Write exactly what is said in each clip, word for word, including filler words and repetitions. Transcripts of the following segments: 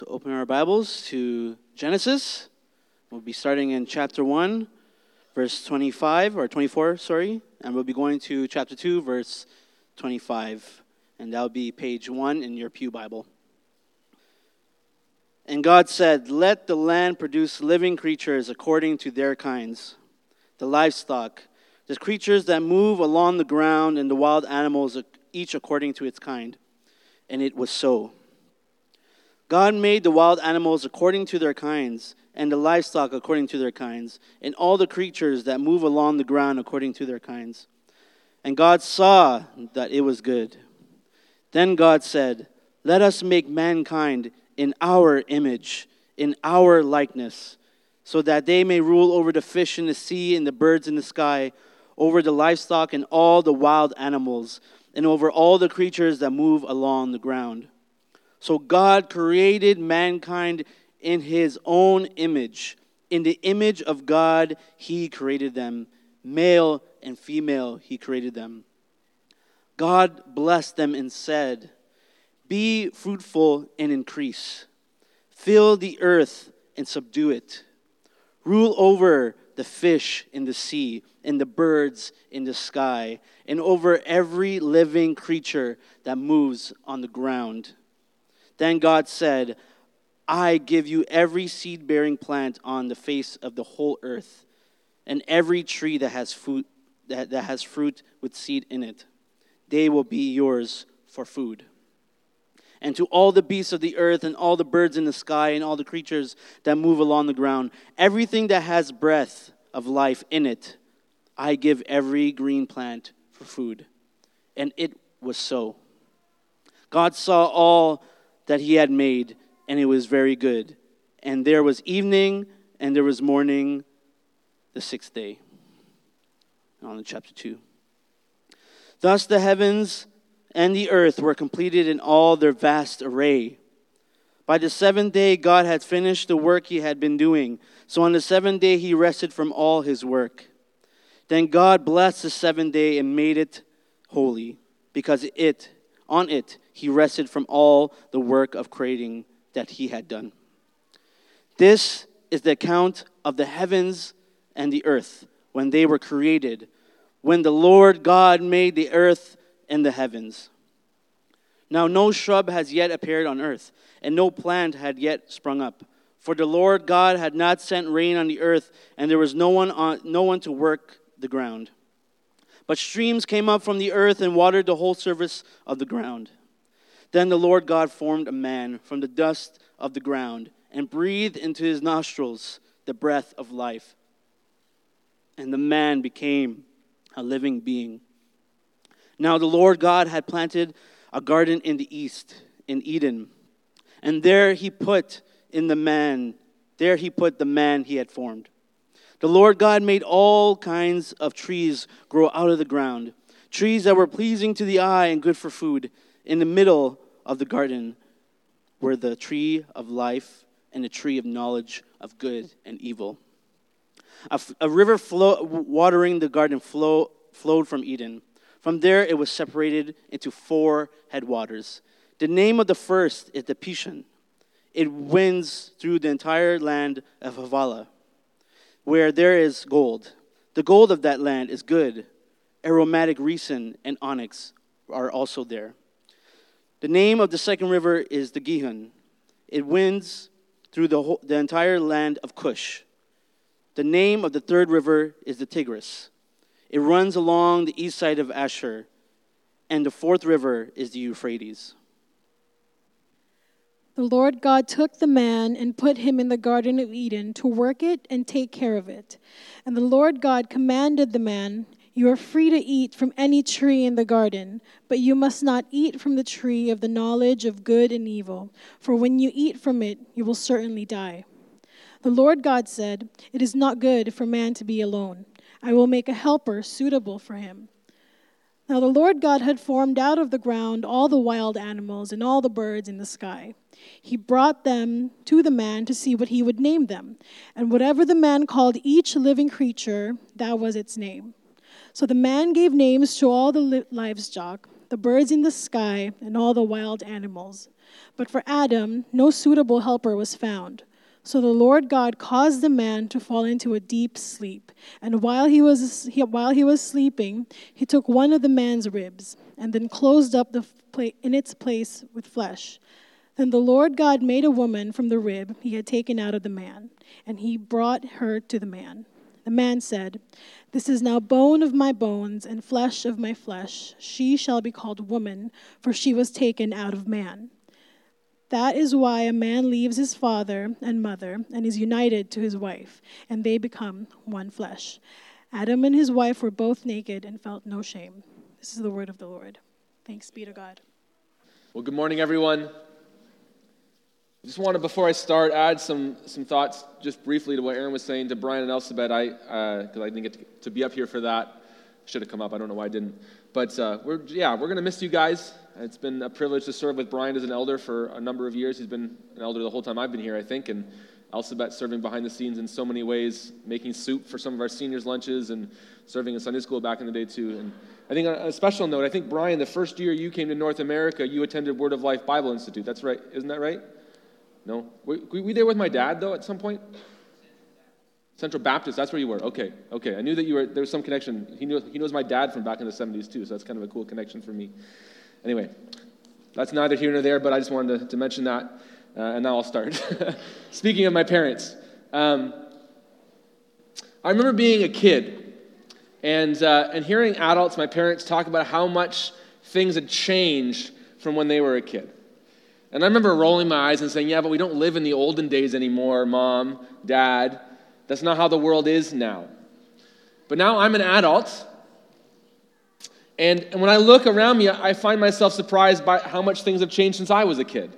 To open our Bibles to Genesis. We'll be starting in chapter one, verse twenty-five, or twenty-four, sorry. And we'll be going to chapter two, verse twenty-five. And that'll be page one in your Pew Bible. And God said, "Let the land produce living creatures according to their kinds, the livestock, the creatures that move along the ground, and the wild animals, each according to its kind." And it was so. God made the wild animals according to their kinds, and the livestock according to their kinds, and all the creatures that move along the ground according to their kinds. And God saw that it was good. Then God said, "Let us make mankind in our image, in our likeness, so that they may rule over the fish in the sea and the birds in the sky, over the livestock and all the wild animals, and over all the creatures that move along the ground." So God created mankind in his own image. In the image of God, he created them. Male and female, he created them. God blessed them and said, "Be fruitful and increase. Fill the earth and subdue it. Rule over the fish in the sea and the birds in the sky, and over every living creature that moves on the ground." Then God said, "I give you every seed-bearing plant on the face of the whole earth, and every tree that has fruit that, that has fruit with seed in it. They will be yours for food. And to all the beasts of the earth, and all the birds in the sky, and all the creatures that move along the ground, everything that has breath of life in it, I give every green plant for food." And it was so. God saw all that he had made, and it was very good. And there was evening, and there was morning, the sixth day. On to chapter two. Thus the heavens and the earth were completed in all their vast array. By the seventh day God had finished the work he had been doing. So on the seventh day he rested from all his work. Then God blessed the seventh day and made it holy, because it, on it, he rested from all the work of creating that he had done. This is the account of the heavens and the earth when they were created, when the Lord God made the earth and the heavens. Now no shrub has yet appeared on earth, and no plant had yet sprung up. For the Lord God had not sent rain on the earth, and there was no one on, no one to work the ground. But streams came up from the earth and watered the whole surface of the ground. Then the Lord God formed a man from the dust of the ground and breathed into his nostrils the breath of life. And the man became a living being. Now the Lord God had planted a garden in the east, in Eden. And there he put in the man, there he put the man he had formed. The Lord God made all kinds of trees grow out of the ground, trees that were pleasing to the eye and good for food. In the middle of the garden were the tree of life and the tree of knowledge of good and evil. A, f- a river flow, watering the garden flow, flowed from Eden. From there it was separated into four headwaters. The name of the first is the Pishon. It winds through the entire land of Havilah, where there is gold. The gold of that land is good. Aromatic resin and onyx are also there. The name of the second river is the Gihon. It winds through the, whole, the entire land of Cush. The name of the third river is the Tigris. It runs along the east side of Ashur. And the fourth river is the Euphrates. The Lord God took the man and put him in the Garden of Eden to work it and take care of it. And the Lord God commanded the man, "You are free to eat from any tree in the garden, but you must not eat from the tree of the knowledge of good and evil, for when you eat from it, you will certainly die." The Lord God said, "It is not good for man to be alone. I will make a helper suitable for him." Now the Lord God had formed out of the ground all the wild animals and all the birds in the sky. He brought them to the man to see what he would name them. And whatever the man called each living creature, that was its name. So the man gave names to all the livestock, the birds in the sky, and all the wild animals. But for Adam, no suitable helper was found. So the Lord God caused the man to fall into a deep sleep. And while he was he, while he was sleeping, he took one of the man's ribs and then closed up the pla- in its place with flesh. Then the Lord God made a woman from the rib he had taken out of the man, and he brought her to the man. The man said, "This is now bone of my bones and flesh of my flesh. She shall be called woman, for she was taken out of man." That is why a man leaves his father and mother and is united to his wife, and they become one flesh. Adam and his wife were both naked and felt no shame. This is the word of the Lord. Thanks be to God. Well, good morning, everyone. I just wanted, before I start, add some some thoughts just briefly to what Aaron was saying to Brian and Elsabet. I because uh, I didn't get to, to be up here for that. Should have come up. I don't know why I didn't. But uh, we're yeah, we're gonna miss you guys. It's been a privilege to serve with Brian as an elder for a number of years. He's been an elder the whole time I've been here, I think, and Elsabet serving behind the scenes in so many ways, making soup for some of our seniors' lunches and serving in Sunday school back in the day too. And I think on a special note, I think Brian, the first year you came to North America, you attended Word of Life Bible Institute. That's right, isn't that right? No? Were, were you there with my dad, though, at some point? Central Baptist, that's where you were. Okay, okay. I knew that you were, there was some connection. He knew he knows my dad from back in the seventies, too, so that's kind of a cool connection for me. Anyway, that's neither here nor there, but I just wanted to, to mention that, uh, and now I'll start. Speaking of my parents, um, I remember being a kid and uh, and hearing adults, my parents, talk about how much things had changed from when they were a kid. And I remember rolling my eyes and saying, yeah, but we don't live in the olden days anymore, Mom, Dad. That's not how the world is now. But now I'm an adult, and, and when I look around me, I find myself surprised by how much things have changed since I was a kid.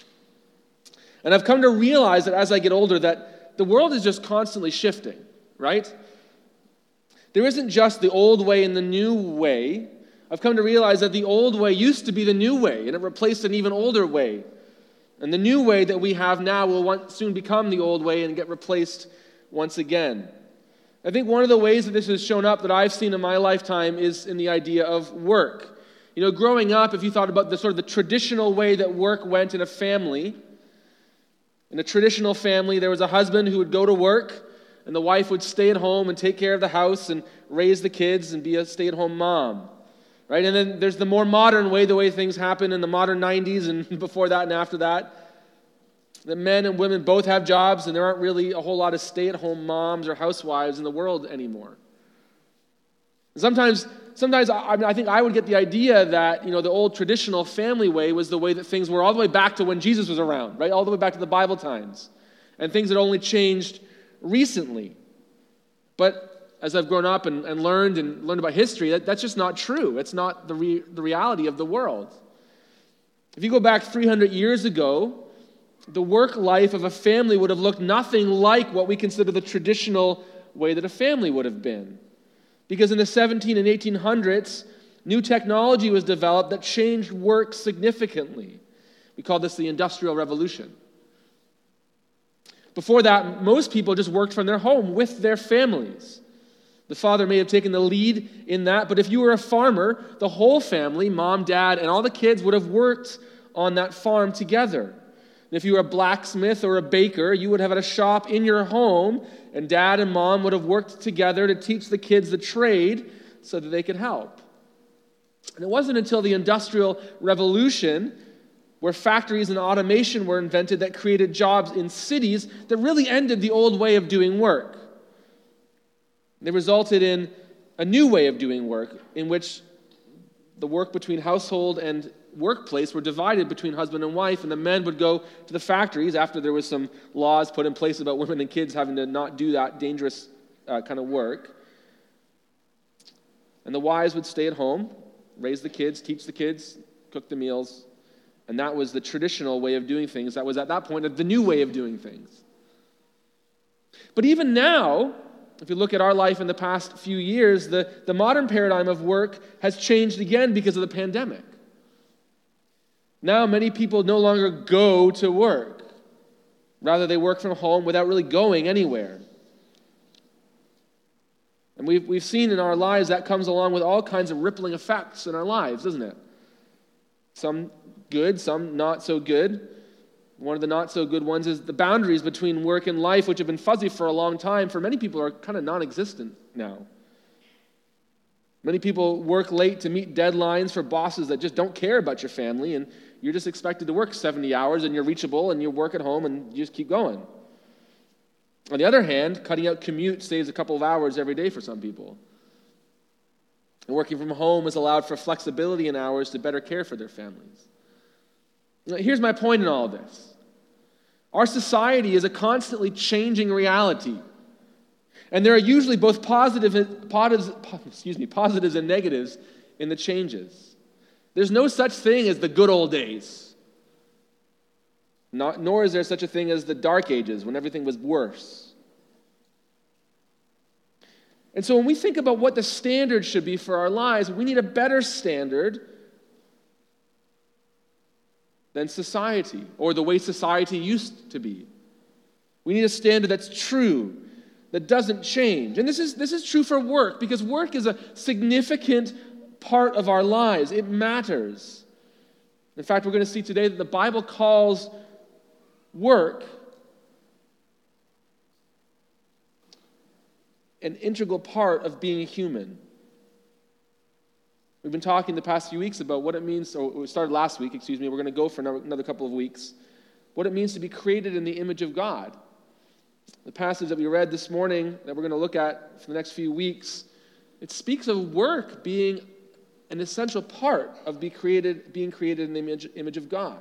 And I've come to realize that as I get older, that the world is just constantly shifting, right? There isn't just the old way and the new way. I've come to realize that the old way used to be the new way, and it replaced an even older way. And the new way that we have now will want, soon become the old way and get replaced once again. I think one of the ways that this has shown up that I've seen in my lifetime is in the idea of work. You know, growing up, if you thought about the sort of the traditional way that work went in a family, in a traditional family, there was a husband who would go to work, and the wife would stay at home and take care of the house and raise the kids and be a stay-at-home mom. Right? And then there's the more modern way, the way things happen in the modern nineties and before that and after that. The men and women both have jobs, and there aren't really a whole lot of stay-at-home moms or housewives in the world anymore. And sometimes, sometimes I, I, mean, I think I would get the idea that, you know, the old traditional family way was the way that things were all the way back to when Jesus was around, right? All the way back to the Bible times. And things had only changed recently. But as I've grown up and, and learned and learned about history, that, that's just not true. It's not the, re, the reality of the world. If you go back three hundred years ago, the work life of a family would have looked nothing like what we consider the traditional way that a family would have been. Because in the seventeen and eighteen hundreds, new technology was developed that changed work significantly. We call this the Industrial Revolution. Before that, most people just worked from their home with their families. The father may have taken the lead in that, but if you were a farmer, the whole family, mom, dad, and all the kids would have worked on that farm together. And if you were a blacksmith or a baker, you would have had a shop in your home, and dad and mom would have worked together to teach the kids the trade so that they could help. And it wasn't until the Industrial Revolution, where factories and automation were invented, that created jobs in cities that really ended the old way of doing work. They resulted in a new way of doing work, in which the work between household and workplace were divided between husband and wife, and the men would go to the factories after there was some laws put in place about women and kids having to not do that dangerous uh, kind of work. And the wives would stay at home, raise the kids, teach the kids, cook the meals, and that was the traditional way of doing things. That was at that point the new way of doing things. But even now, if you look at our life in the past few years, the, the modern paradigm of work has changed again because of the pandemic. Now many people no longer go to work. Rather, they work from home without really going anywhere. And we've, we've seen in our lives that comes along with all kinds of rippling effects in our lives, doesn't it? Some good, some not so good. One of the not so good ones is the boundaries between work and life, which have been fuzzy for a long time, for many people are kind of non-existent now. Many people work late to meet deadlines for bosses that just don't care about your family, and you're just expected to work seventy hours, and you're reachable, and you work at home, and you just keep going. On the other hand, cutting out commute saves a couple of hours every day for some people. And working from home has allowed for flexibility in hours to better care for their families. Now, here's my point in all of this. Our society is a constantly changing reality. And there are usually both positive, positives, excuse me, positives and negatives in the changes. There's no such thing as the good old days. Not, nor is there such a thing as the dark ages when everything was worse. And so when we think about what the standard should be for our lives, we need a better standard than society or the way society used to be. We need a standard that's true, that doesn't change. And this is, this is true for work, because work is a significant part of our lives. It matters. In fact, we're going to see today that the Bible calls work an integral part of being a human. We've been talking the past few weeks about what it means, or we started last week, excuse me, we're going to go for another couple of weeks, what it means to be created in the image of God. The passage that we read this morning that we're going to look at for the next few weeks, it speaks of work being an essential part of be created, being created in the image, image of God.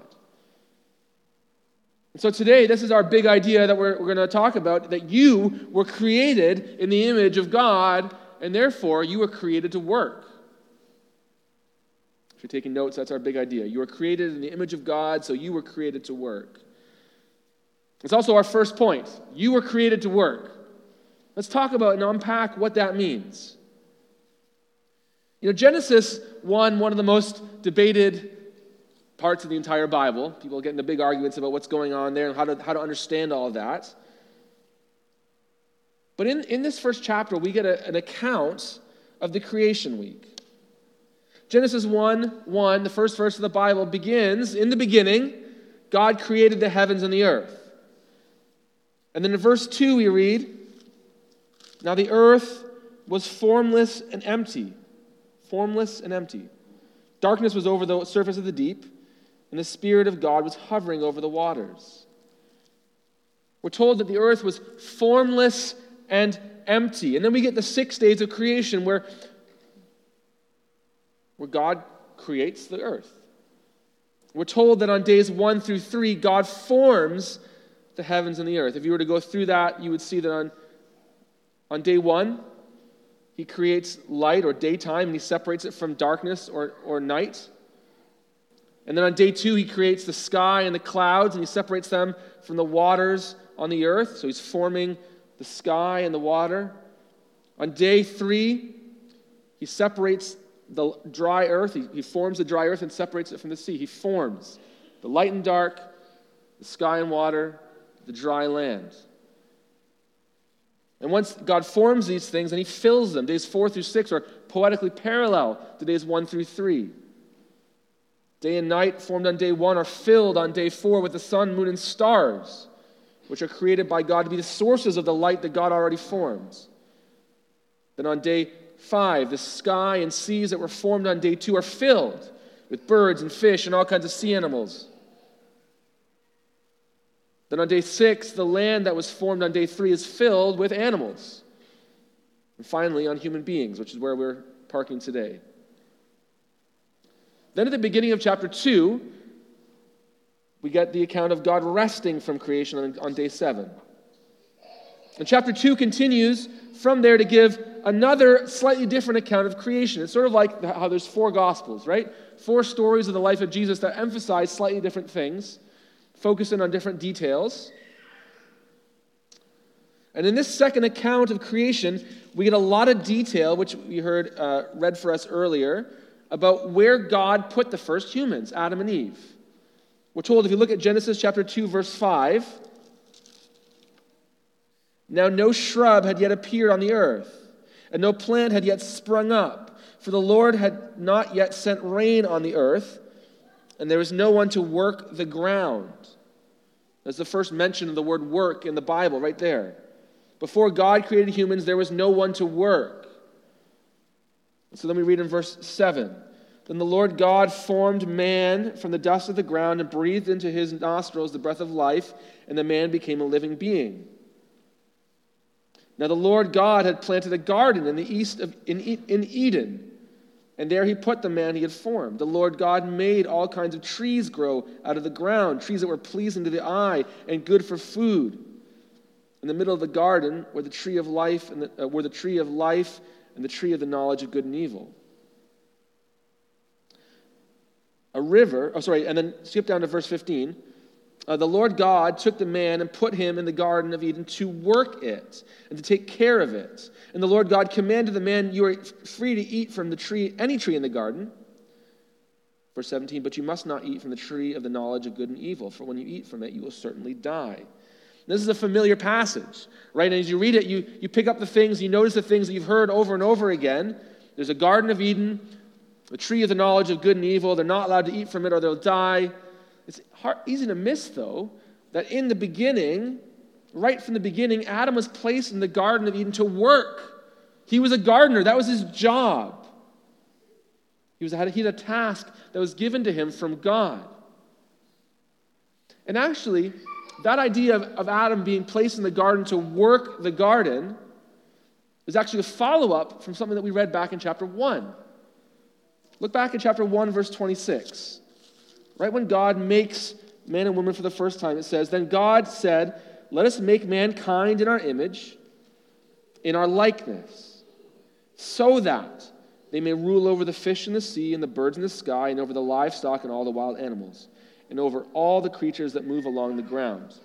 And so today, this is our big idea that we're, we're going to talk about, that you were created in the image of God, and therefore you were created to work. If you're taking notes, that's our big idea. You were created in the image of God, so you were created to work. It's also our first point. You were created to work. Let's talk about and unpack what that means. You know, Genesis one, one of the most debated parts of the entire Bible. People get into big arguments about what's going on there and how to, how to understand all of that. But in, in this first chapter, we get a, an account of the creation week. Genesis one, one, the first verse of the Bible begins, in the beginning, God created the heavens and the earth. And then in verse two we read, now the earth was formless and empty. Formless and empty. Darkness was over the surface of the deep, and the Spirit of God was hovering over the waters. We're told that the earth was formless and empty. And then we get the six days of creation where, where God creates the earth. We're told that on days one through three, God forms the heavens and the earth. If you were to go through that, you would see that on, on day one, he creates light or daytime, and he separates it from darkness or, or night. And then on day two, he creates the sky and the clouds, and he separates them from the waters on the earth. So he's forming the sky and the water. On day three, he separates the dry earth. He, he forms the dry earth and separates it from the sea. He forms the light and dark, the sky and water, the dry land. And once God forms these things, and he fills them, days four through six are poetically parallel to days one through three. Day and night formed on day one are filled on day four with the sun, moon, and stars, which are created by God to be the sources of the light that God already forms. Then on day five, the sky and seas that were formed on day two are filled with birds and fish and all kinds of sea animals. Then on day six, the land that was formed on day three is filled with animals. And finally, on human beings, which is where we're parking today. Then at the beginning of chapter two, we get the account of God resting from creation on, on day seven. And chapter two continues from there to give another slightly different account of creation. It's sort of like how there's four gospels, right? Four stories of the life of Jesus that emphasize slightly different things, focusing on different details. And in this second account of creation, we get a lot of detail, which we heard uh, read for us earlier, about where God put the first humans, Adam and Eve. We're told, if you look at Genesis chapter two, verse five, now no shrub had yet appeared on the earth, and no plant had yet sprung up, for the Lord had not yet sent rain on the earth, and there was no one to work the ground. That's the first mention of the word work in the Bible, right there. Before God created humans, there was no one to work. So then we read in verse seven. Then the Lord God formed man from the dust of the ground and breathed into his nostrils the breath of life, and the man became a living being. Now the Lord God had planted a garden in the east of in, in Eden, and there he put the man he had formed. The Lord God made all kinds of trees grow out of the ground, trees that were pleasing to the eye and good for food. In the middle of the garden were the tree of life and the, uh, were the tree of life and the tree of the knowledge of good and evil. A river, oh sorry, and then skip down to verse fifteen. Uh, the Lord God took the man and put him in the Garden of Eden to work it and to take care of it. And the Lord God commanded the man, you are free to eat from the tree, any tree in the garden. Verse seventeen, but you must not eat from the tree of the knowledge of good and evil, for when you eat from it, you will certainly die. This is a familiar passage, right? And as you read it, you, you pick up the things, you notice the things that you've heard over and over again. There's a Garden of Eden, the tree of the knowledge of good and evil. They're not allowed to eat from it or they'll die. It's hard, easy to miss, though, that in the beginning, right from the beginning, Adam was placed in the Garden of Eden to work. He was a gardener. That was his job. He, was, he had a task that was given to him from God. And actually, that idea of, of Adam being placed in the garden to work the garden is actually a follow-up from something that we read back in chapter one. Look back in chapter one, verse twenty-six. Right when God makes man and woman for the first time, it says, then God said, let us make mankind in our image, in our likeness, so that they may rule over the fish in the sea and the birds in the sky and over the livestock and all the wild animals and over all the creatures that move along the ground.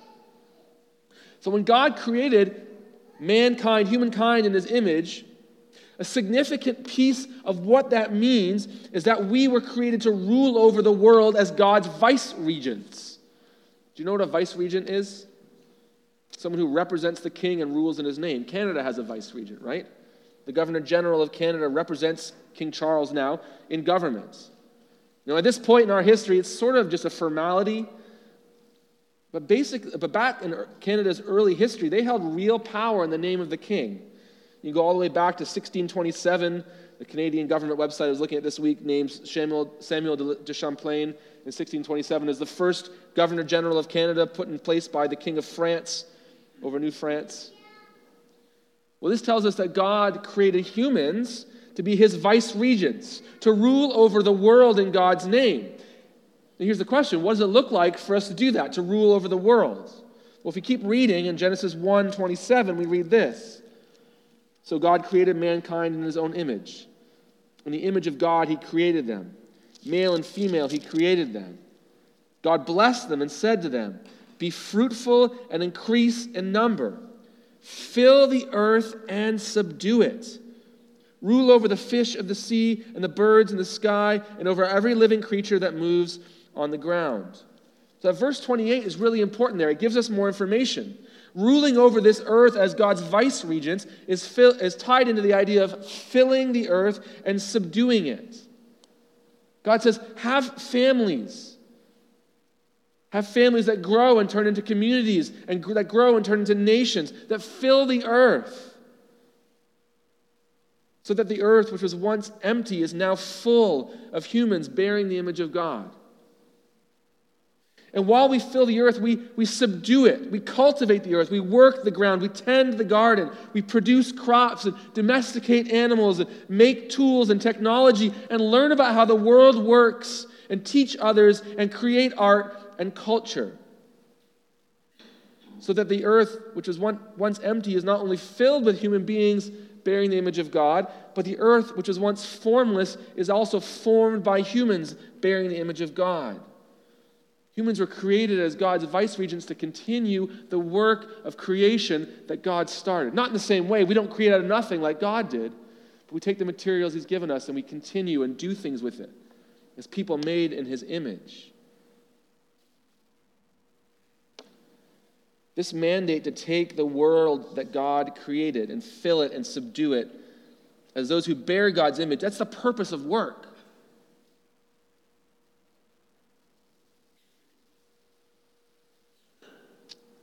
So when God created mankind, humankind in his image, a significant piece of what that means is that we were created to rule over the world as God's vice-regents. Do you know what a vice-regent is? Someone who represents the king and rules in his name. Canada has a vice-regent, right? The Governor-General of Canada represents King Charles now in government. Now, at this point in our history, it's sort of just a formality. But basic, but back in Canada's early history, they held real power in the name of the king. You go all the way back to sixteen twenty-seven. The Canadian government website I was looking at this week names Samuel, Samuel de Champlain in sixteen twenty-seven as the first Governor General of Canada put in place by the King of France over New France. Well, this tells us that God created humans to be his vice-regents, to rule over the world in God's name. And here's the question, what does it look like for us to do that, to rule over the world? Well, if we keep reading in Genesis one twenty-seven, we read this. So God created mankind in his own image. In the image of God, he created them. Male and female, he created them. God blessed them and said to them, be fruitful and increase in number. Fill the earth and subdue it. Rule over the fish of the sea and the birds in the sky and over every living creature that moves on the ground. So verse twenty-eight is really important there. It gives us more information. Ruling over this earth as God's vice-regents is, fill, is tied into the idea of filling the earth and subduing it. God says, have families. Have families that grow and turn into communities, and that grow and turn into nations, that fill the earth. So that the earth, which was once empty, is now full of humans bearing the image of God. And while we fill the earth, we, we subdue it. We cultivate the earth. We work the ground. We tend the garden. We produce crops and domesticate animals and make tools and technology and learn about how the world works and teach others and create art and culture. So that the earth, which was once empty, is not only filled with human beings bearing the image of God, but the earth, which was once formless, is also formed by humans bearing the image of God. Humans were created as God's vice-regents to continue the work of creation that God started. Not in the same way. We don't create out of nothing like God did, but we take the materials he's given us and we continue and do things with it as people made in his image. This mandate to take the world that God created and fill it and subdue it as those who bear God's image, that's the purpose of work.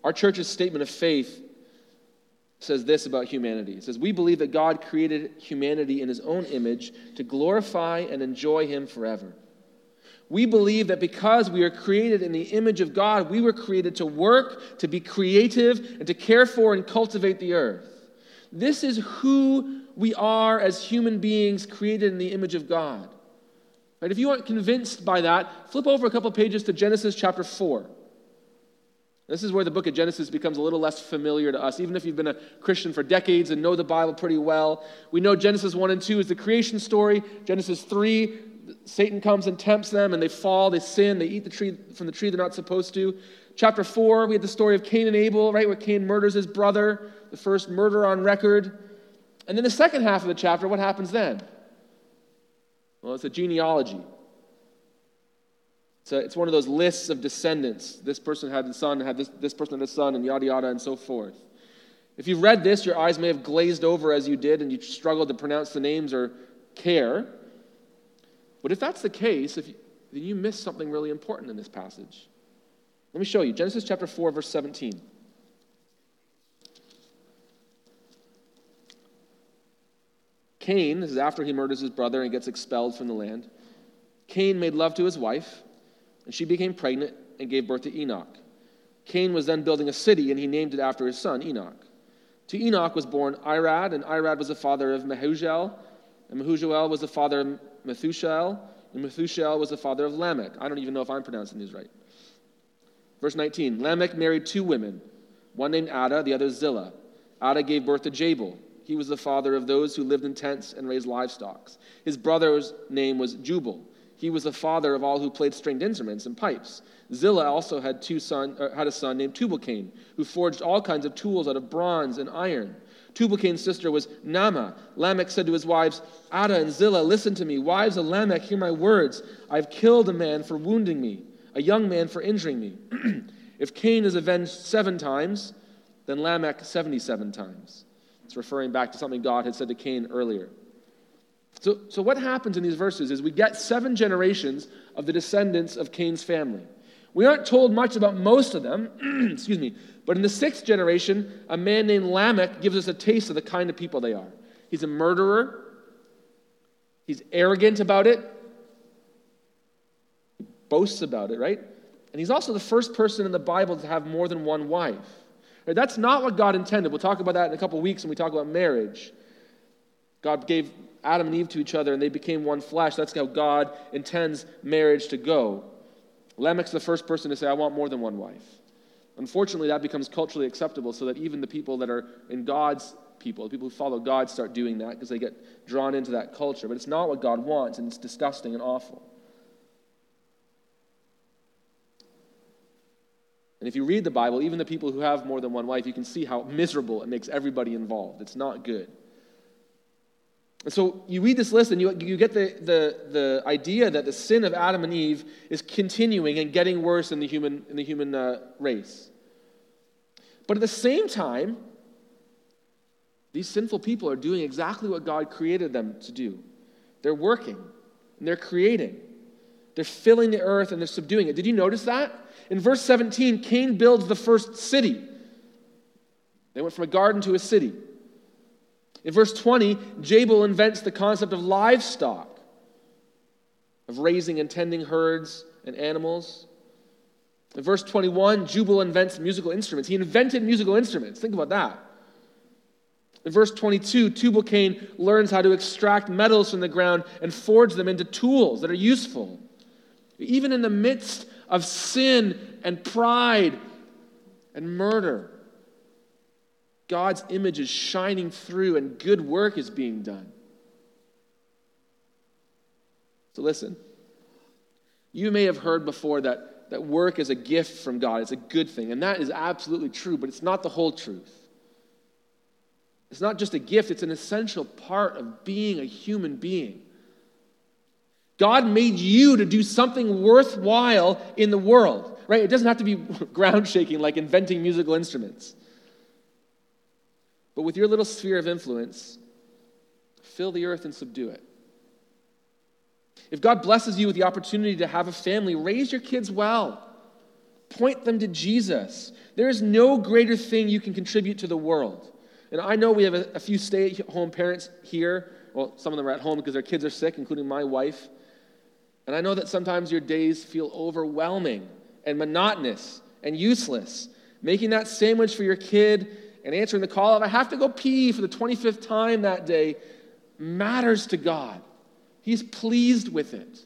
Our church's statement of faith says this about humanity. It says, we believe that God created humanity in his own image to glorify and enjoy him forever. We believe that because we are created in the image of God, we were created to work, to be creative, and to care for and cultivate the earth. This is who we are as human beings created in the image of God. Right? If you aren't convinced by that, flip over a couple pages to Genesis chapter four. This is where the book of Genesis becomes a little less familiar to us, even if you've been a Christian for decades and know the Bible pretty well. We know Genesis one and two is the creation story. Genesis three, Satan comes and tempts them, and they fall, they sin, they eat the tree from the tree they're not supposed to. Chapter four, we had the story of Cain and Abel, right, where Cain murders his brother, the first murder on record. And then the second half of the chapter, what happens then? Well, it's a genealogy. It's, a, it's one of those lists of descendants. This person had a son, had this, this person had a son, and yada yada, and so forth. If you've read this, your eyes may have glazed over as you did, and you struggled to pronounce the names or care. But if that's the case, if you, then you missed something really important in this passage. Let me show you. Genesis chapter four, verse seventeen. Cain, this is after he murders his brother and gets expelled from the land. Cain made love to his wife, and she became pregnant and gave birth to Enoch. Cain was then building a city, and he named it after his son, Enoch. To Enoch was born Irad, and Irad was the father of Mehujael, and Mehujael was the father of Methushael, and Methushael was the father of Lamech. I don't even know if I'm pronouncing these right. Verse nineteen, Lamech married two women, one named Ada, the other Zillah. Ada gave birth to Jabal. He was the father of those who lived in tents and raised livestock. His brother's name was Jubal. He was the father of all who played stringed instruments and pipes. Zillah also had two son, uh, had a son named Tubal-Cain, who forged all kinds of tools out of bronze and iron. Tubal-Cain's sister was Naamah. Lamech said to his wives, Ada and Zillah, listen to me. Wives of Lamech, hear my words. I've killed a man for wounding me, a young man for injuring me. If Cain is avenged seven times, then Lamech seventy-seven times. It's referring back to something God had said to Cain earlier. So, so what happens in these verses is we get seven generations of the descendants of Cain's family. We aren't told much about most of them, excuse me, but in the sixth generation, a man named Lamech gives us a taste of the kind of people they are. He's a murderer. He's arrogant about it. He boasts about it, right? And he's also the first person in the Bible to have more than one wife. Right? That's not what God intended. We'll talk about that in a couple weeks when we talk about marriage. God gave Adam and Eve to each other, and they became one flesh. That's how God intends marriage to go. Lamech's the first person to say, I want more than one wife. Unfortunately, that becomes culturally acceptable so that even the people that are in God's people, the people who follow God, start doing that because they get drawn into that culture. But it's not what God wants, and it's disgusting and awful. And if you read the Bible, even the people who have more than one wife, you can see how miserable it makes everybody involved. It's not good. And so you read this list and you, you get the, the, the idea that the sin of Adam and Eve is continuing and getting worse in the human, in the human uh, race. But at the same time, these sinful people are doing exactly what God created them to do. They're working and they're creating. They're filling the earth and they're subduing it. Did you notice that? In verse seventeen, Cain builds the first city. They went from a garden to a city. In verse twenty, Jabal invents the concept of livestock, of raising and tending herds and animals. In verse twenty-one, Jubal invents musical instruments. He invented musical instruments. Think about that. In verse twenty-two, Tubal-Cain learns how to extract metals from the ground and forge them into tools that are useful. Even in the midst of sin and pride and murder, God's image is shining through and good work is being done. So listen, you may have heard before that, that work is a gift from God. It's a good thing, and that is absolutely true, but it's not the whole truth. It's not just a gift, it's an essential part of being a human being. God made you to do something worthwhile in the world, right? It doesn't have to be ground shaking like inventing musical instruments. But with your little sphere of influence, fill the earth and subdue it. If God blesses you with the opportunity to have a family, raise your kids well. Point them to Jesus. There is no greater thing you can contribute to the world. And I know we have a, a few stay-at-home parents here. Well, some of them are at home because their kids are sick, including my wife. And I know that sometimes your days feel overwhelming and monotonous and useless. Making that sandwich for your kid and answering the call of, I have to go pee for the twenty-fifth time that day, matters to God. He's pleased with it.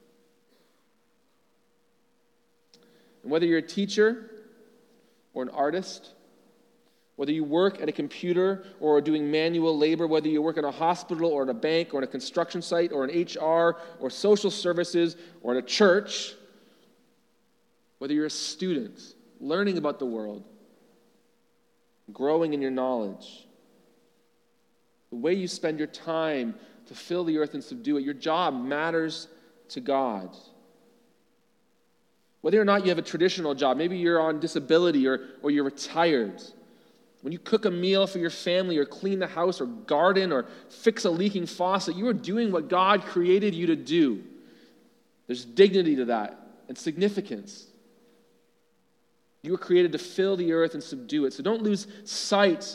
And whether you're a teacher or an artist, whether you work at a computer or are doing manual labor, whether you work in a hospital or in a bank or in a construction site or in H R or social services or in a church, whether you're a student learning about the world, growing in your knowledge, the way you spend your time to fill the earth and subdue it, your job matters to God. Whether or not you have a traditional job, maybe you're on disability or, or you're retired, when you cook a meal for your family or clean the house or garden or fix a leaking faucet, you are doing what God created you to do. There's dignity to that and significance. You were created to fill the earth and subdue it. So don't lose sight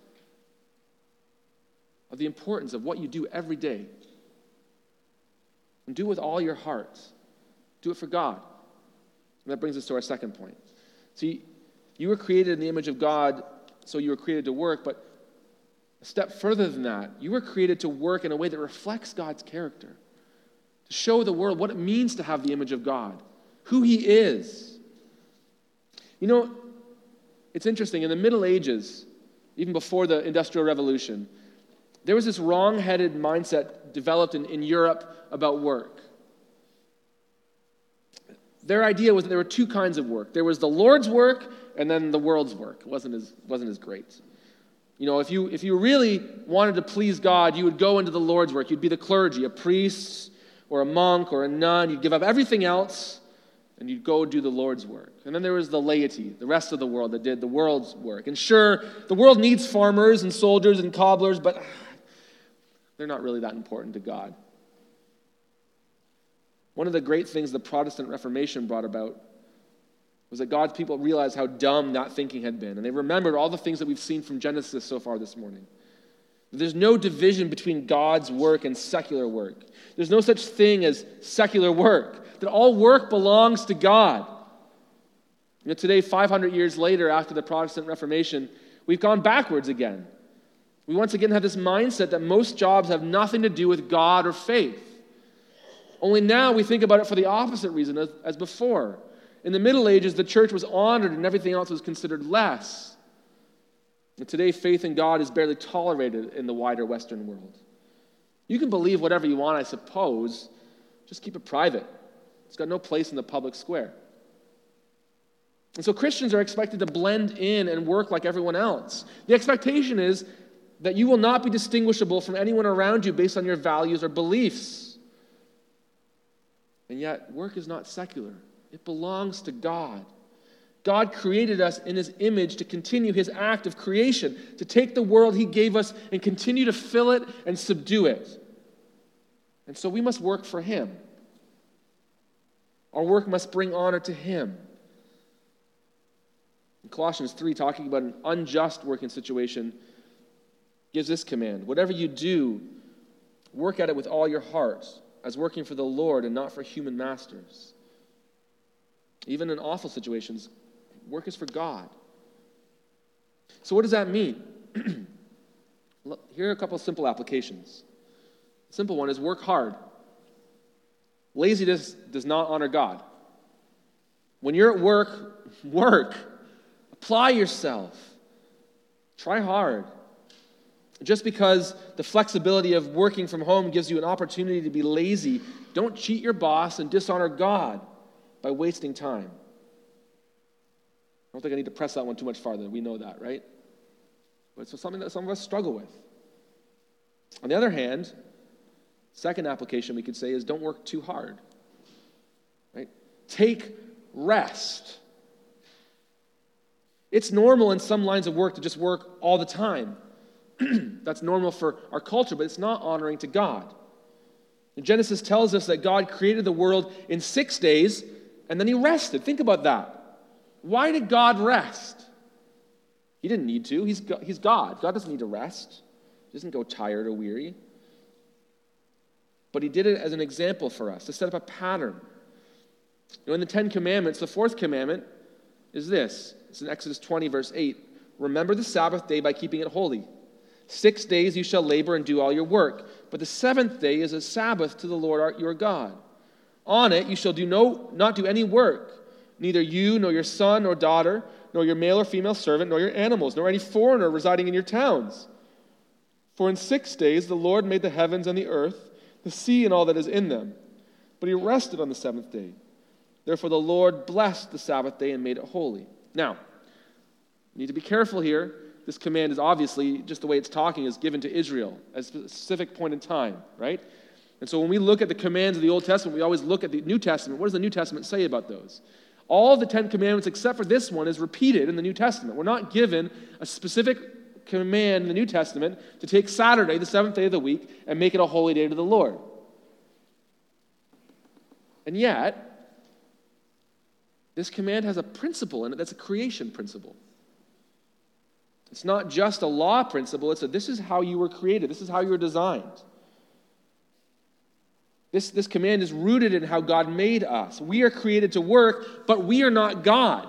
of the importance of what you do every day. And do it with all your heart. Do it for God. And that brings us to our second point. See, you were created in the image of God, so you were created to work, but a step further than that, you were created to work in a way that reflects God's character, to show the world what it means to have the image of God, who He is. You know, it's interesting, in the Middle Ages, even before the Industrial Revolution, there was this wrong-headed mindset developed in, in Europe about work. Their idea was that there were two kinds of work. There was the Lord's work and then the world's work. It wasn't as, wasn't as great. You know, if you, if you really wanted to please God, you would go into the Lord's work. You'd be the clergy, a priest or a monk or a nun. You'd give up everything else and you'd go do the Lord's work. And then there was the laity, the rest of the world that did the world's work. And sure, the world needs farmers and soldiers and cobblers, but they're not really that important to God. One of the great things the Protestant Reformation brought about was that God's people realized how dumb that thinking had been. And they remembered all the things that we've seen from Genesis so far this morning. There's no division between God's work and secular work. There's no such thing as secular work. That all work belongs to God. You know, today, five hundred years later, after the Protestant Reformation, we've gone backwards again. We once again have this mindset that most jobs have nothing to do with God or faith. Only now we think about it for the opposite reason as, as before. In the Middle Ages, the church was honored and everything else was considered less. And today, faith in God is barely tolerated in the wider Western world. You can believe whatever you want, I suppose. Just keep it private. It's got no place in the public square. And so Christians are expected to blend in and work like everyone else. The expectation is that you will not be distinguishable from anyone around you based on your values or beliefs. And yet, work is not secular. It belongs to God. God created us in His image to continue His act of creation, to take the world He gave us and continue to fill it and subdue it. And so we must work for Him. Our work must bring honor to Him. In Colossians three, talking about an unjust working situation, gives this command: whatever you do, work at it with all your heart, as working for the Lord and not for human masters. Even in awful situations, work is for God. So what does that mean? Here are a couple of simple applications. The simple one is work hard. Laziness does not honor God. When you're at work, work. Apply yourself. Try hard. Just because the flexibility of working from home gives you an opportunity to be lazy, don't cheat your boss and dishonor God by wasting time. I don't think I need to press that one too much farther. We know that, right? But it's something that some of us struggle with. On the other hand, second application we could say is don't work too hard. Right? Take rest. It's normal in some lines of work to just work all the time. That's normal for our culture, but it's not honoring to God. And Genesis tells us that God created the world in six days, and then He rested. Think about that. Why did God rest? He didn't need to. He's, he's God. God doesn't need to rest. He doesn't go tired or weary. But he did it as an example for us, to set up a pattern. You know, in the Ten Commandments, the fourth commandment is this. It's in Exodus twenty, verse eight. Remember the Sabbath day by keeping it holy. Six days you shall labor and do all your work, but the seventh day is a Sabbath to the Lord your God. On it you shall do no, not do any work, neither you nor your son or daughter, nor your male or female servant, nor your animals, nor any foreigner residing in your towns. For in six days the Lord made the heavens and the earth, the sea and all that is in them. But he rested on the seventh day. Therefore the Lord blessed the Sabbath day and made it holy. Now, you need to be careful here. This command is obviously, just the way it's talking, is given to Israel at a specific point in time, right? And so when we look at the commands of the Old Testament, we always look at the New Testament. What does the New Testament say about those? All of the Ten Commandments, except for this one, is repeated in the New Testament. We're not given a specific command in the New Testament to take Saturday, the seventh day of the week, and make it a holy day to the Lord. And yet, this command has a principle in it that's a creation principle. It's not just a law principle. It's a, this is how you were created. This is how you were designed. This, this command is rooted in how God made us. We are created to work, but we are not God.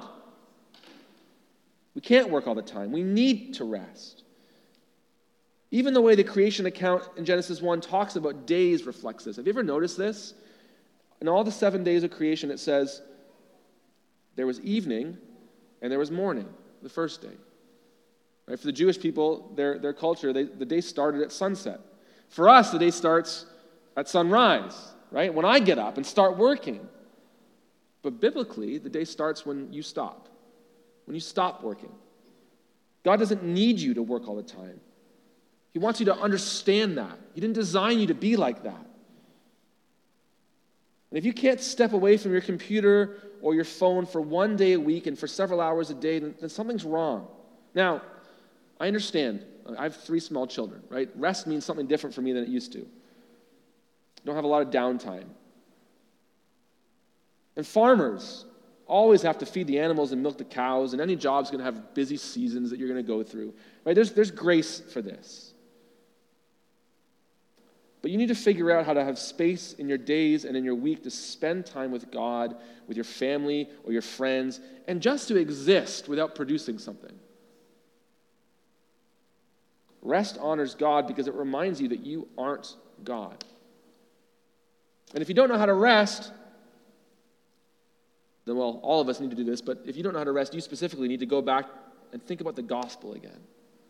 We can't work all the time. We need to rest. Even the way the creation account in Genesis one talks about days reflects this. Have you ever noticed this? In all the seven days of creation, it says there was evening and there was morning, the first day. Right? For the Jewish people, their, their culture, they, the day started at sunset. For us, the day starts at sunrise, right? When I get up and start working. But biblically, the day starts when you stop, when you stop working. God doesn't need you to work all the time. He wants you to understand that. He didn't design you to be like that. And if you can't step away from your computer or your phone for one day a week and for several hours a day, then, then something's wrong. Now, I understand. I have three small children, right? Rest means something different for me than it used to. I don't have a lot of downtime. And farmers always have to feed the animals and milk the cows, and any job's going to have busy seasons that you're going to go through. Right? There's, there's grace for this. But you need to figure out how to have space in your days and in your week to spend time with God, with your family or your friends, and just to exist without producing something. Rest honors God because it reminds you that you aren't God. And if you don't know how to rest, then, well, all of us need to do this, but if you don't know how to rest, you specifically need to go back and think about the gospel again.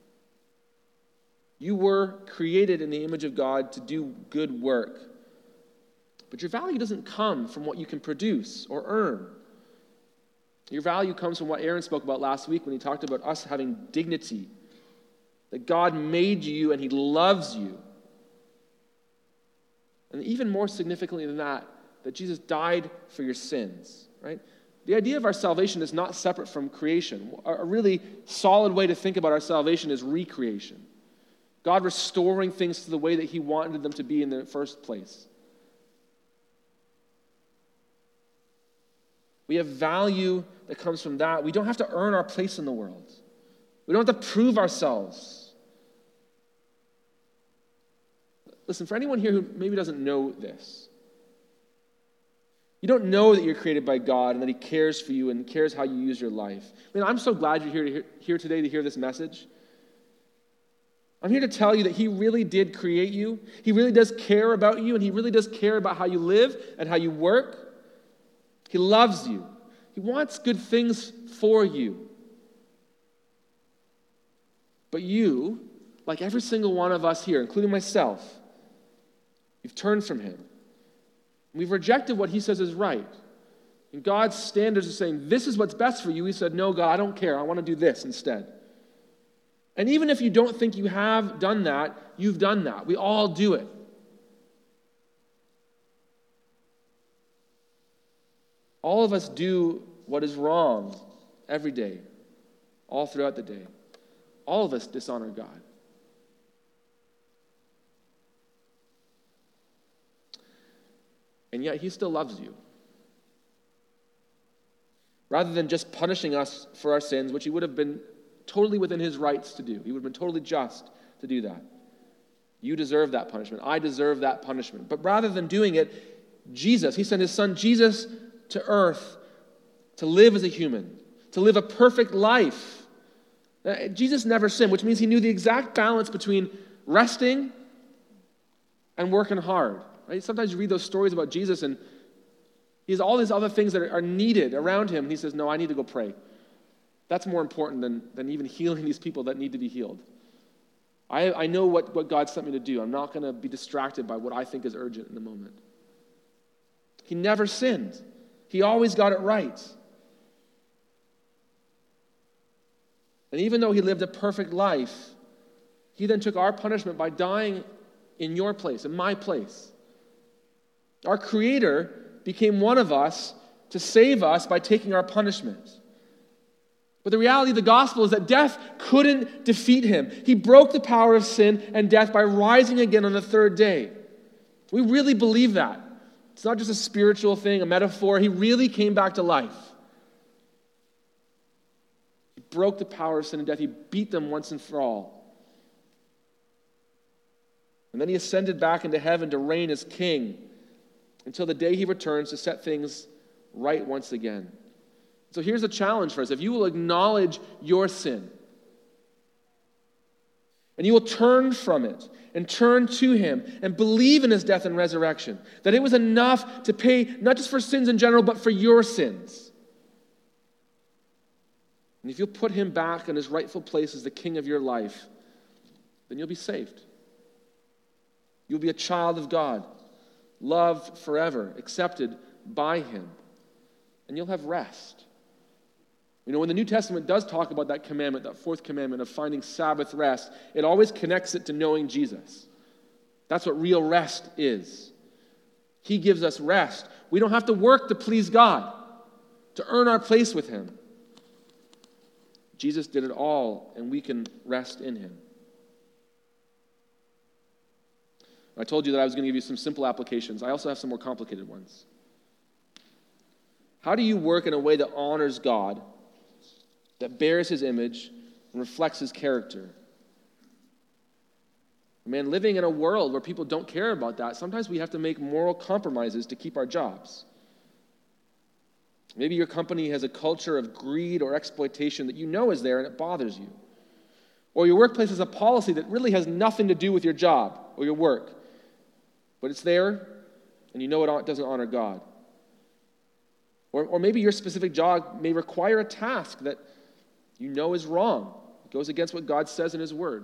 You were created in the image of God to do good work, but your value doesn't come from what you can produce or earn. Your value comes from what Aaron spoke about last week when he talked about us having dignity, that God made you and he loves you. And even more significantly than that, that Jesus died for your sins, right? The idea of our salvation is not separate from creation. A really solid way to think about our salvation is recreation. God restoring things to the way that he wanted them to be in the first place. We have value that comes from that. We don't have to earn our place in the world. We don't have to prove ourselves. Listen, for anyone here who maybe doesn't know this, you don't know that you're created by God and that he cares for you and cares how you use your life. I mean, I'm so glad you're here, to hear, here today to hear this message. I'm here to tell you that he really did create you. He really does care about you, and he really does care about how you live and how you work. He loves you. He wants good things for you. But you, like every single one of us here, including myself, you've turned from him. We've rejected what he says is right. And God's standards are saying, this is what's best for you. He said, no, God, I don't care. I want to do this instead. And even if you don't think you have done that, you've done that. We all do it. All of us do what is wrong every day, all throughout the day. All of us dishonor God. And yet he still loves you. Rather than just punishing us for our sins, which he would have been totally within his rights to do. He would have been totally just to do that. You deserve that punishment. I deserve that punishment. But rather than doing it, Jesus, he sent his son Jesus to earth to live as a human, to live a perfect life. Jesus never sinned, which means he knew the exact balance between resting and working hard. Right? Sometimes you read those stories about Jesus and he has all these other things that are needed around him. And he says, no, I need to go pray. That's more important than, than even healing these people that need to be healed. I, I know what, what God sent me to do. I'm not going to be distracted by what I think is urgent in the moment. He never sinned. He always got it right. And even though he lived a perfect life, he then took our punishment by dying in your place, in my place. Our Creator became one of us to save us by taking our punishment. But the reality of the gospel is that death couldn't defeat him. He broke the power of sin and death by rising again on the third day. We really believe that. It's not just a spiritual thing, a metaphor. He really came back to life. He broke the power of sin and death. He beat them once and for all. And then he ascended back into heaven to reign as king until the day he returns to set things right once again. So here's a challenge for us. If you will acknowledge your sin, and you will turn from it and turn to him and believe in his death and resurrection, that it was enough to pay not just for sins in general, but for your sins. And if you'll put him back in his rightful place as the king of your life, then you'll be saved. You'll be a child of God, loved forever, accepted by him, and you'll have rest. You know, when the New Testament does talk about that commandment, that fourth commandment of finding Sabbath rest, it always connects it to knowing Jesus. That's what real rest is. He gives us rest. We don't have to work to please God, to earn our place with him. Jesus did it all, and we can rest in him. I told you that I was going to give you some simple applications. I also have some more complicated ones. How do you work in a way that honors God, that bears his image and reflects his character? Man, living in a world where people don't care about that, sometimes we have to make moral compromises to keep our jobs. Maybe your company has a culture of greed or exploitation that you know is there and it bothers you. Or your workplace has a policy that really has nothing to do with your job or your work, but it's there and you know it doesn't honor God. Or, or maybe your specific job may require a task that you know is wrong. It goes against what God says in his word.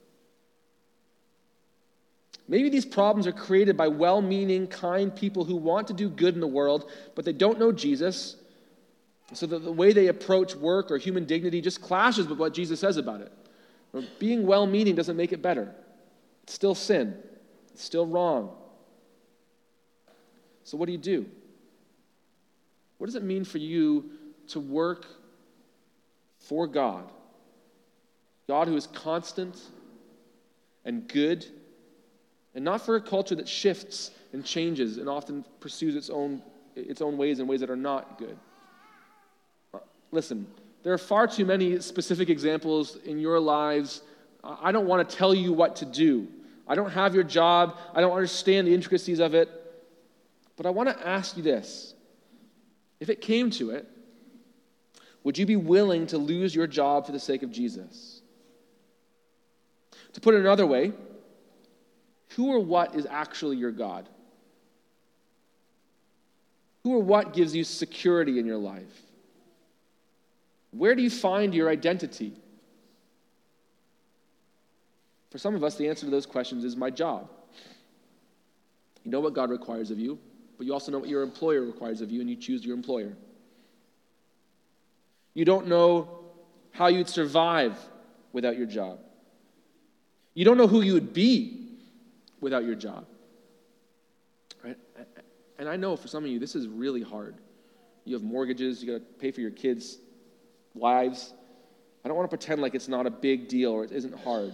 Maybe these problems are created by well-meaning, kind people who want to do good in the world, but they don't know Jesus, so that the way they approach work or human dignity just clashes with what Jesus says about it. Or being well-meaning doesn't make it better. It's still sin. It's still wrong. So what do you do? What does it mean for you to work for God? God who is constant and good, and not for a culture that shifts and changes and often pursues its own, its own ways in ways that are not good. Listen, there are far too many specific examples in your lives. I don't want to tell you what to do. I don't have your job. I don't understand the intricacies of it. But I want to ask you this. If it came to it, would you be willing to lose your job for the sake of Jesus? To put it another way, who or what is actually your God? Who or what gives you security in your life? Where do you find your identity? For some of us, the answer to those questions is my job. You know what God requires of you, but you also know what your employer requires of you, and you choose your employer. You don't know how you'd survive without your job. You don't know who you would be without your job. Right? And I know for some of you, this is really hard. You have mortgages, you got to pay for your kids' lives. I don't want to pretend like it's not a big deal or it isn't hard.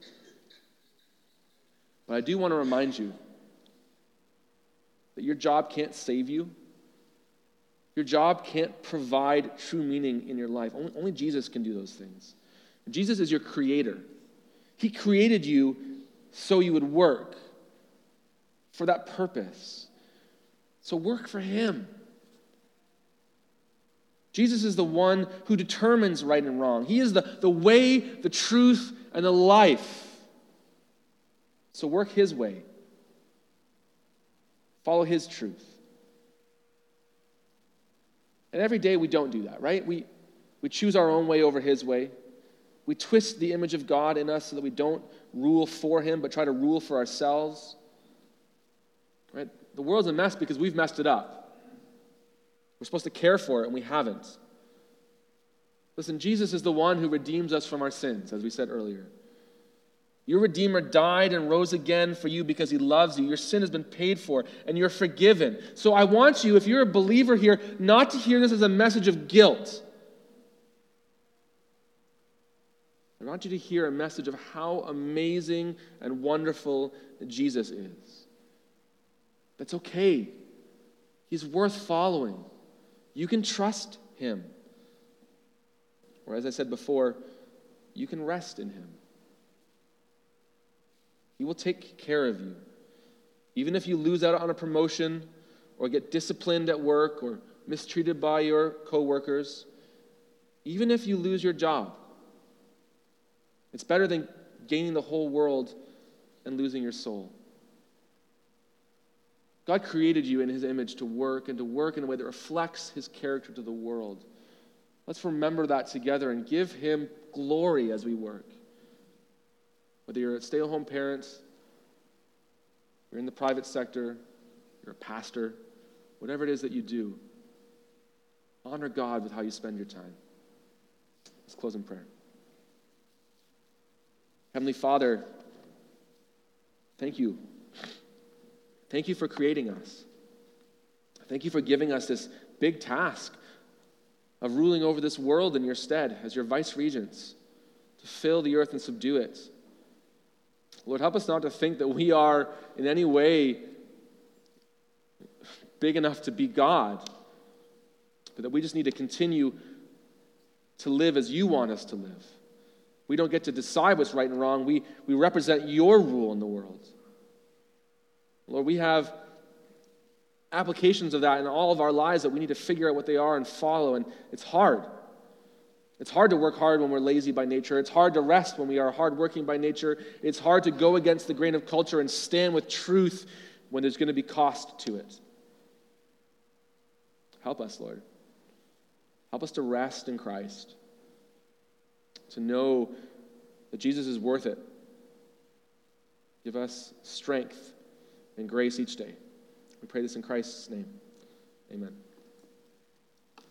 But I do want to remind you that your job can't save you. Your job can't provide true meaning in your life. Only, only Jesus can do those things. Jesus is your creator. He created you so you would work for that purpose. So work for him. Jesus is the one who determines right and wrong. He is the, the way, the truth, and the life. So work his way. Follow his truth. And every day we don't do that, right? We, we choose our own way over his way. We twist the image of God in us so that we don't rule for him, but try to rule for ourselves. Right? The world's a mess because we've messed it up. We're supposed to care for it, and we haven't. Listen, Jesus is the one who redeems us from our sins, as we said earlier. Your Redeemer died and rose again for you because he loves you. Your sin has been paid for, and you're forgiven. So I want you, if you're a believer here, not to hear this as a message of guilt. I want you to hear a message of how amazing and wonderful Jesus is. That's okay. He's worth following. You can trust him. Or as I said before, you can rest in him. He will take care of you. Even if you lose out on a promotion or get disciplined at work or mistreated by your coworkers, even if you lose your job, it's better than gaining the whole world and losing your soul. God created you in his image to work and to work in a way that reflects his character to the world. Let's remember that together and give him glory as we work. Whether you're a stay-at-home parent, you're in the private sector, you're a pastor, whatever it is that you do, honor God with how you spend your time. Let's close in prayer. Heavenly Father, thank you. Thank you for creating us. Thank you for giving us this big task of ruling over this world in your stead as your vice regents, to fill the earth and subdue it. Lord, help us not to think that we are in any way big enough to be God, but that we just need to continue to live as you want us to live. We don't get to decide what's right and wrong. We, we represent your rule in the world. Lord, we have applications of that in all of our lives that we need to figure out what they are and follow, and it's hard. It's hard to work hard when we're lazy by nature. It's hard to rest when we are hardworking by nature. It's hard to go against the grain of culture and stand with truth when there's going to be cost to it. Help us, Lord. Help us to rest in Christ, to know that Jesus is worth it. Give us strength and grace each day. We pray this in Christ's name. Amen.